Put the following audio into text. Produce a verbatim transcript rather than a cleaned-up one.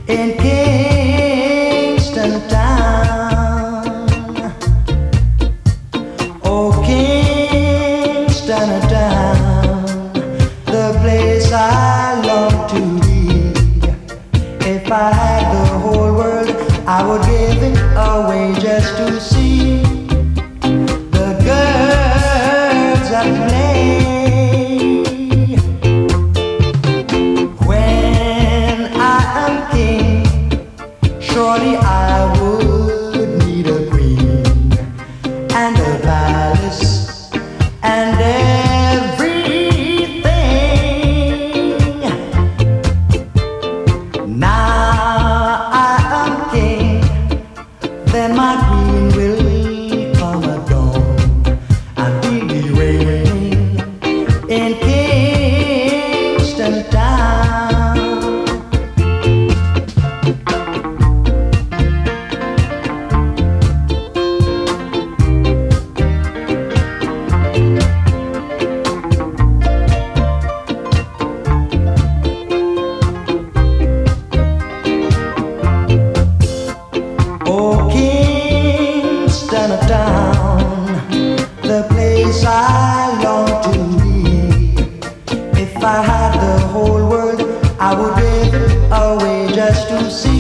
in Kingston town. Oh, Kingston town, the place I long to be. If I had the whole world, I would give it away just to see the girls that play. When I am king, surely I would need a queen and a palace and everything. Now I am king, then my queen will come at dawn and be reigning in Kingston town. Oh, Kingston town, the place I long to be. If I had the whole world, I would give it away just to see